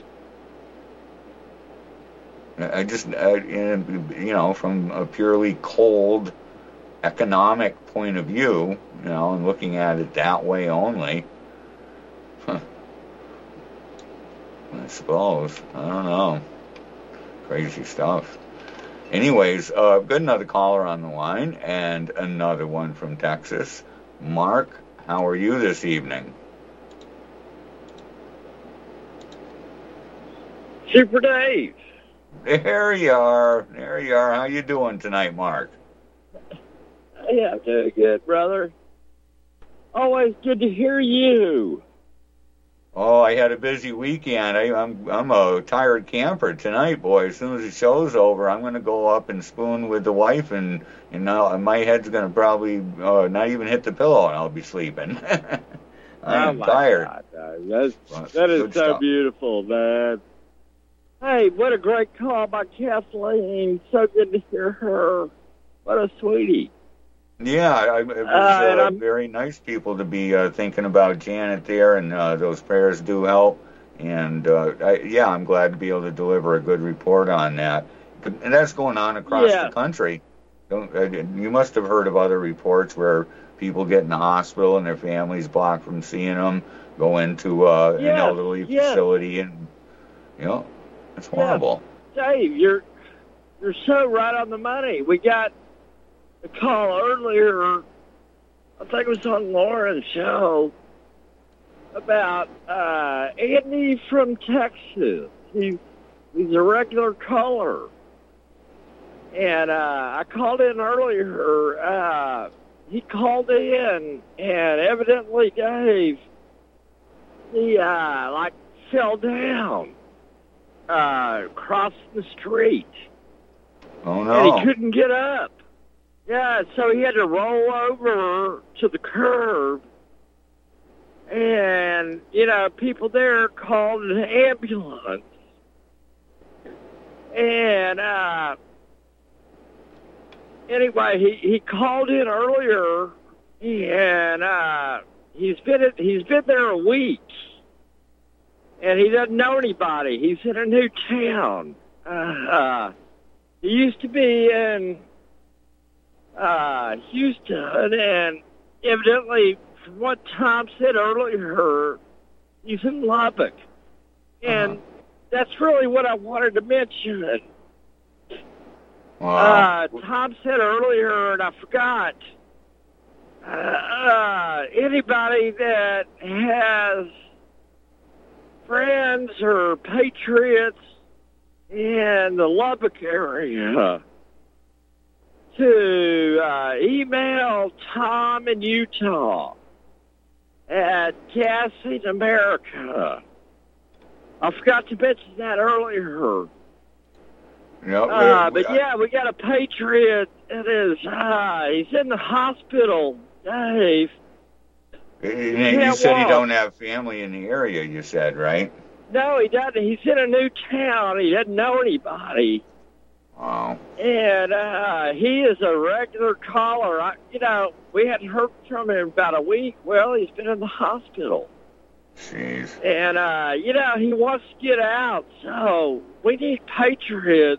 I just, uh, you know, from a purely cold economic point of view, you know, and looking at it that way only, huh, I suppose. I don't know. Crazy stuff. Anyways, uh, got another caller on the line, and another one from Texas. Mark, how are you this evening? Super Dave. There you are. There you are. How you doing tonight, Mark? Yeah, I'm doing good, brother. Always good to hear you. Oh, I had a busy weekend. I, I'm I'm a tired camper tonight, boy. As soon as the show's over, I'm going to go up and spoon with the wife, and and now my head's going to probably uh, not even hit the pillow, and I'll be sleeping. I am oh tired. God, That's, well, that is so stuff. Beautiful, man. Hey, what a great call by Kathleen. So good to hear her. What a sweetie. Yeah, I, it was uh, uh, very nice people to be uh, thinking about Janet there, and uh, those prayers do help. And, uh, I, yeah, I'm glad to be able to deliver a good report on that. And that's going on across yeah. the country. Don't, uh, you must have heard of other reports where people get in the hospital and their families blocked from seeing them, go into uh, yeah. an elderly yeah. facility, and, you know, it's horrible. Yeah. Dave, you're, you're so right on the money. We got a call earlier, I think it was on Lauren's show, about uh, Andy from Texas. He, he's a regular caller. And uh, I called in earlier. Uh, he called in, and evidently, Dave, he, uh, like, fell down uh, across the street. Oh, no. And he couldn't get up. Yeah, so he had to roll over to the curb, and, you know, people there called an ambulance. And, uh, anyway, he, he called in earlier, and, uh, he's been, at, he's been there a week, and he doesn't know anybody. He's in a new town. Uh, uh he used to be in Uh, Houston, and evidently, from what Tom said earlier, he's in Lubbock. And uh-huh. that's really what I wanted to mention. Wow. Uh, Tom said earlier, and I forgot, uh, uh, anybody that has friends or patriots in the Lubbock area, to uh, email Tom in Utah at Gassing America. I forgot to mention that earlier. Yeah, uh, but yeah, we got a patriot that is, uh, he's in the hospital, Dave. You, you said walk. He don't have family in the area, you said, right? No, he doesn't. He's in a new town. He doesn't know anybody. Wow. And uh, he is a regular caller. I, you know, we hadn't heard from him in about a week. Well, he's been in the hospital. Jeez. And, uh, you know, he wants to get out, so we need patriots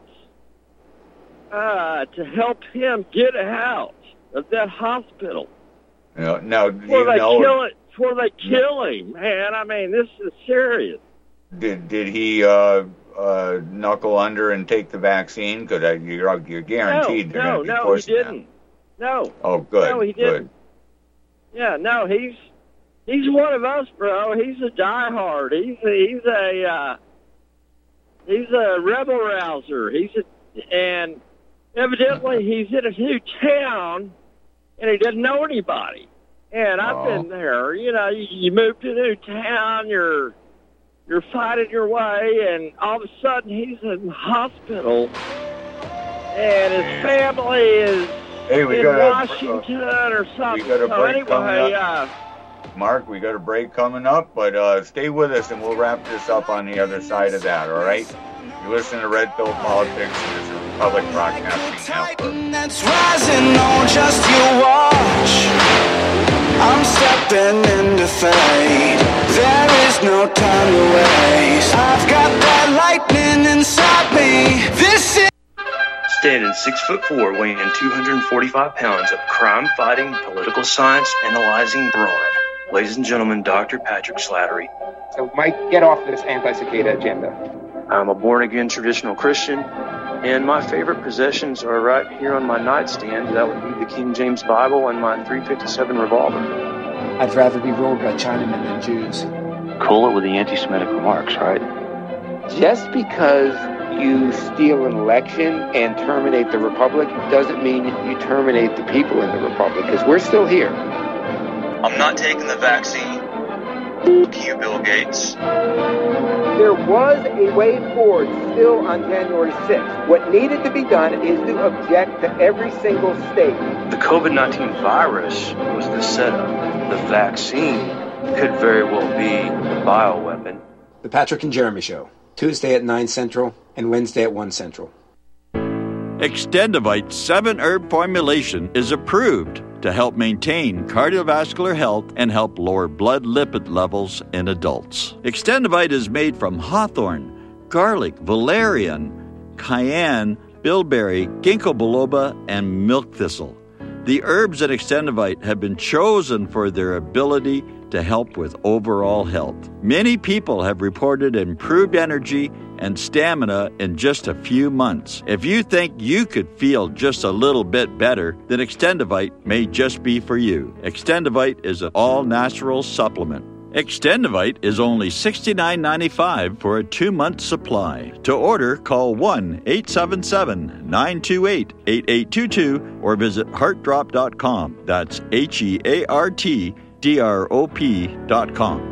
uh, to help him get out of that hospital. No, no, do Before you they know, kill it, before they kill him, man. I mean, this is serious. did did he uh, uh, knuckle under and take the vaccine? Because you're, you're guaranteed they're no, going to be no, he forcing didn't. No. that. Oh, good, No, he good. didn't. Yeah, no, he's he's one of us, bro. He's a diehard. He's a, he's a uh, he's a rebel rouser. He's a, and evidently he's in a new town and he doesn't know anybody. And I've Oh. been there. You know, you, you move to a new town, you're you're fighting your way, and all of a sudden he's in the hospital, and his family is Hey, we in got a- Washington or something. got a so break coming anyway, up. uh, Mark, we got a break coming up, but uh, stay with us and we'll wrap this up on the other side of that, all right? You listen to Red Pill Politics, and this is Republic Broadcasting Network. That's rising on just you watch. I'm stepping into fate. There is no time to waste. I've got that lightning inside me. This is Standing six foot four, weighing in two hundred forty-five pounds of crime-fighting, political science analyzing brawn. Ladies and gentlemen, Doctor Patrick Slattery. So, Mike, get off this anti-cicada agenda. I'm a born-again traditional Christian, and my favorite possessions are right here on my nightstand. That would be the King James Bible and my three fifty-seven revolver. I'd rather be ruled by Chinamen than Jews. Cool it with the anti-Semitic remarks, right? Just because you steal an election and terminate the Republic doesn't mean you terminate the people in the Republic, because we're still here. I'm not taking the vaccine. Fuck you, Bill Gates. There was a way forward still on January sixth. What needed to be done is to object to every single state. The COVID nineteen virus was the setup. The vaccine could very well be the bioweapon. The Patrick and Jeremy Show, Tuesday at nine Central and Wednesday at one Central. Extendivite seven herb formulation is approved to help maintain cardiovascular health and help lower blood lipid levels in adults. Extendivite is made from hawthorn, garlic, valerian, cayenne, bilberry, ginkgo biloba, and milk thistle. The herbs in Extendivite have been chosen for their ability to help with overall health. Many people have reported improved energy and stamina in just a few months. If you think you could feel just a little bit better, then Extendivite may just be for you. Extendivite is an all-natural supplement. Extendivite is only sixty-nine ninety-five for a two-month supply. To order, call one eight seven seven, nine two eight, eight eight two two or visit heart drop dot com. That's H E A R T D R O P dot com.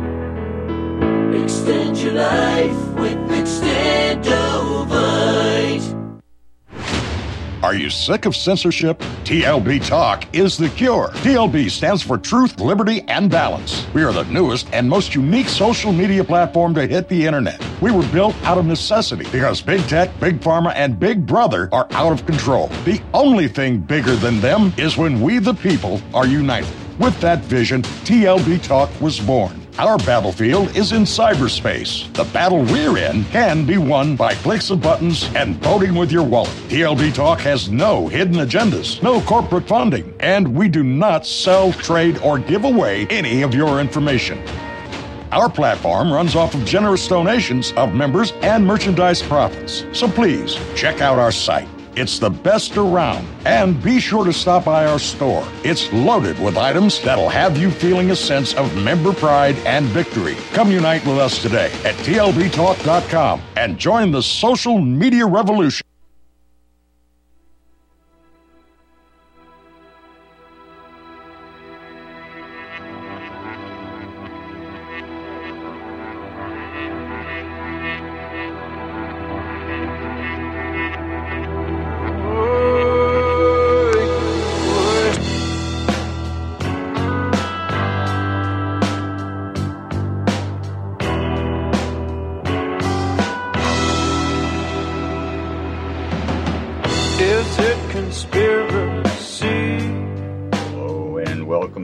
Extend your life with Extendovite. Are you sick of censorship? T L B Talk is the cure. T L B stands for Truth, Liberty, and Balance. We are the newest and most unique social media platform to hit the internet. We were built out of necessity because Big Tech, Big Pharma, and Big Brother are out of control. The only thing bigger than them is when we the people are united. With that vision, T L B Talk was born. Our battlefield is in cyberspace. The battle we're in can be won by clicks of buttons and voting with your wallet. T L B Talk has no hidden agendas, no corporate funding, and we do not sell, trade, or give away any of your information. Our platform runs off of generous donations of members and merchandise profits. So please, check out our site. It's the best around. And be sure to stop by our store. It's loaded with items that'll have you feeling a sense of member pride and victory. Come unite with us today at T L B talk dot com and join the social media revolution.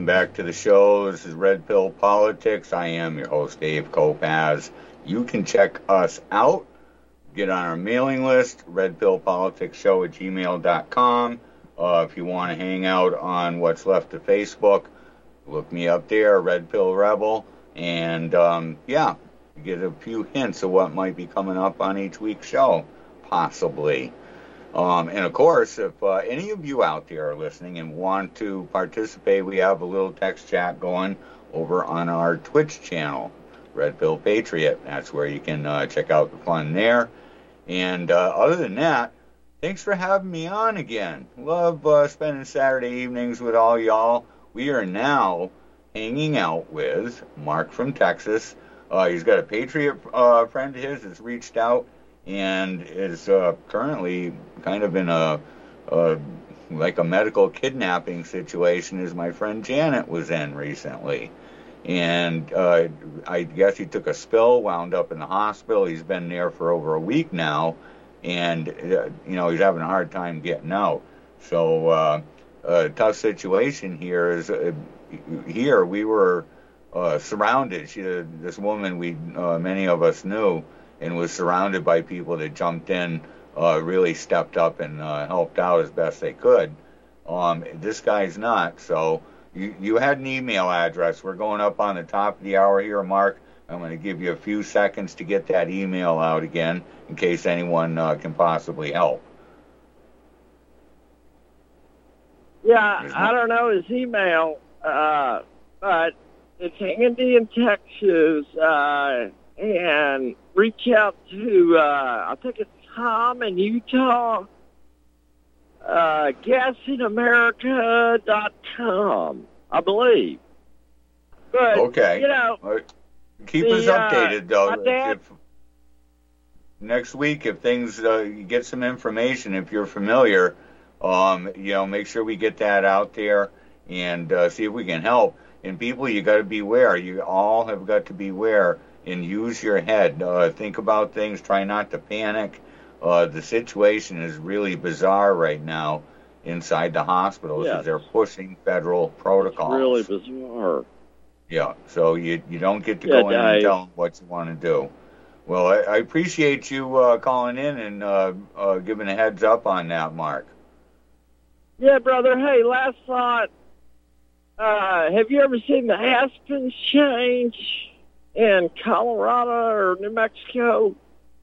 Welcome back to the show. This is Red Pill Politics. I am your host, Dave Kopaz. You can check us out. Get on our mailing list, red pill politics show at gmail dot com. Uh, if you want to hang out on what's left of Facebook, look me up there, Red Pill Rebel. And, um, yeah, get a few hints of what might be coming up on each week's show, possibly. Um, and, of course, if uh, any of you out there are listening and want to participate, we have a little text chat going over on our Twitch channel, Red Pill Patriot. That's where you can uh, check out the fun there. And uh, other than that, thanks for having me on again. Love uh, spending Saturday evenings with all y'all. We are now hanging out with Mark from Texas. Uh, he's got a Patriot uh, friend of his that's reached out and is uh, currently kind of in a, a like a medical kidnapping situation as my friend Janet was in recently. And uh, I guess he took a spill, wound up in the hospital. He's been there for over a week now, and, uh, you know, he's having a hard time getting out. So uh, a tough situation here is, uh, here we were uh, surrounded. She, uh, this woman we, uh, many of us knew, and was surrounded by people that jumped in, uh, really stepped up and uh, helped out as best they could. Um, this guy's not, so... You, you had an email address. We're going up on the top of the hour here, Mark. I'm going to give you a few seconds to get that email out again in case anyone uh, can possibly help. Yeah, I don't know his email, uh, but it's Andy in Texas, uh, and reach out to, uh, I think it's Tom in Utah. Uh, gas in america dot com, I believe. But, okay. you know... Keep the, us updated, though. Uh, dad, if, next week, if things, uh, you get some information, if you're familiar, um, you know, make sure we get that out there and uh, see if we can help. And people, you got to beware. You all have got to beware and use your head. Uh, think about things. Try not to panic. Uh, the situation is really bizarre right now inside the hospitals yes. as they're pushing federal protocols. It's really bizarre. Yeah, so you you don't get to yeah, go in Dave. and tell them what you want to do. Well, I, I appreciate you uh, calling in and uh, uh, giving a heads up on that, Mark. Yeah, brother. Hey, last thought. Uh, have you ever seen the Aspens change in Colorado or New Mexico?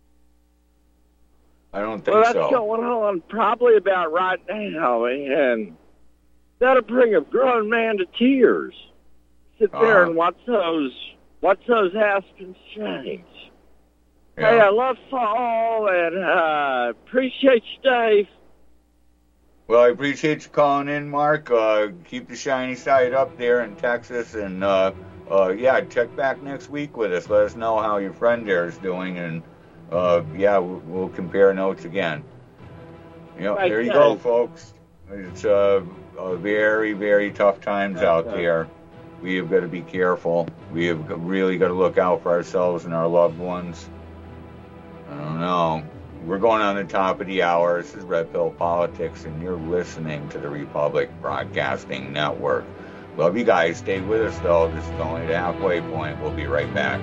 I don't think well, that's so. going on probably about right now, and that'll bring a grown man to tears. Sit there uh, and watch those, watch those Aspens change. Yeah. Hey, I love fall, and uh, appreciate you, Dave. Well, I appreciate you calling in, Mark. Uh, keep the shiny side up there in Texas, and uh, uh, yeah, check back next week with us. Let us know how your friend there is doing, and uh, yeah, we'll, we'll compare notes again. You know, Right, there you Dave. go, folks. It's uh, uh, very, very tough times Right, out Dave. there. We have got to be careful. We have really got to look out for ourselves and our loved ones. I don't know. We're going on the top of the hour. This is Red Pill Politics, and you're listening to the Republic Broadcasting Network. Love you guys. Stay with us, though. This is only the halfway point. We'll be right back.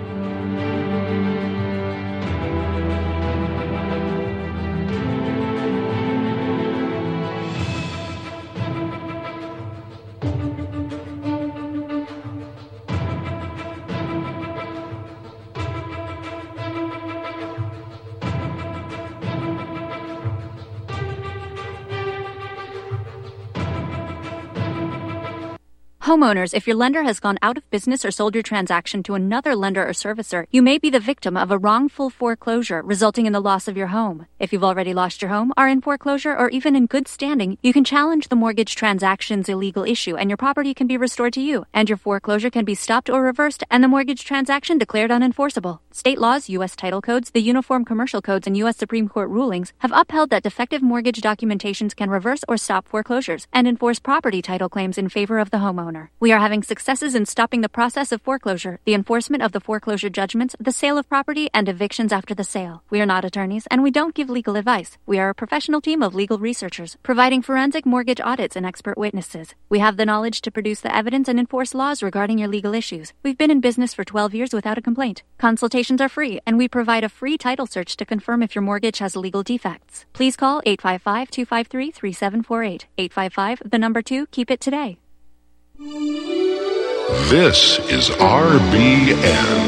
Homeowners, if your lender has gone out of business or sold your transaction to another lender or servicer, you may be the victim of a wrongful foreclosure resulting in the loss of your home. If you've already lost your home, are in foreclosure, or even in good standing, you can challenge the mortgage transaction's illegal issue and your property can be restored to you, and your foreclosure can be stopped or reversed and the mortgage transaction declared unenforceable. State laws, U S title codes, the Uniform Commercial Codes, and U S Supreme Court rulings have upheld that defective mortgage documentations can reverse or stop foreclosures and enforce property title claims in favor of the homeowner. homeowner. We are having successes in stopping the process of foreclosure, the enforcement of the foreclosure judgments, the sale of property, and evictions after the sale. We are not attorneys, and we don't give legal advice. We are a professional team of legal researchers, providing forensic mortgage audits and expert witnesses. We have the knowledge to produce the evidence and enforce laws regarding your legal issues. We've been in business for twelve years without a complaint. Consultations are free, and we provide a free title search to confirm if your mortgage has legal defects. Please call eight five five, two five three, three seven four eight. eight five five, the number two, keep it today. This is R B N.